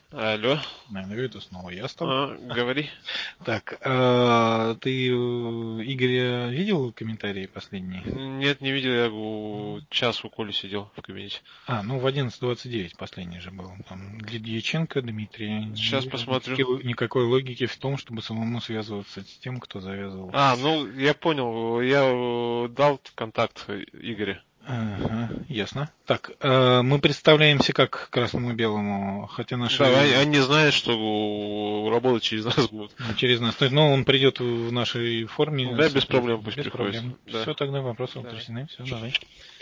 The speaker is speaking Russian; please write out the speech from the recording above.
Алло. Наверное, это снова я стал. Говори. Так, ты Игоря видел комментарии последние? Нет, не видел, я час у Коли сидел в кабинете. Ну в 11:29 последний же был. Там Дьяченко, Дмитрий. Не Сейчас вижу посмотрю. никакой логики в том, чтобы самому связываться с тем, кто завязывал. Я понял, я дал контакт Игоря. Ага, ясно. Так, мы представляемся как красному и белому, хотя наши... Да, они знают, что работать через нас будут. Через нас. Но он придет в нашей форме. Да, без проблем пусть Без приходит. проблем. Да. Все, тогда вопросы Давай. утрясены. Все, давай.